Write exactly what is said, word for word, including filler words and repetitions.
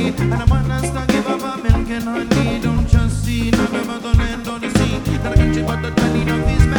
me. And a man that's to give up a milk and honey. Don't just see none of the land on the sea. Not a country but the tiny of his